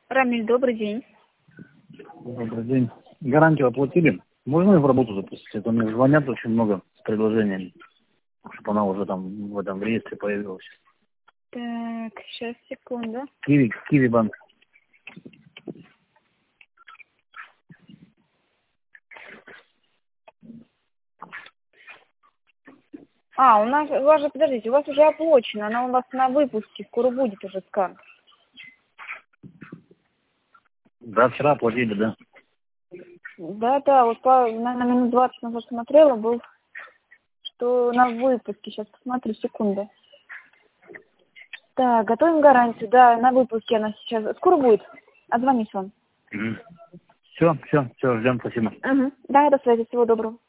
Рамиль, добрый день. Добрый день. Гарантию оплатили? Можно ее в работу запустить? Это мне звонят очень много с предложениями, чтобы она уже там в этом реестре появилась. Так, сейчас, секунду. Киви банк. У вас же, подождите, у вас уже оплачено, она у вас на выпуске, скоро будет уже скан. Да, вчера оплатили, да. Да, вот на минут 20 назад смотрела, был, что на выпуске, сейчас посмотрю, секунду. Так, готовим гарантию, да, на выпуске она сейчас, скоро будет, отзвонись вам. Все, ждем, спасибо. Да, до связи, всего доброго.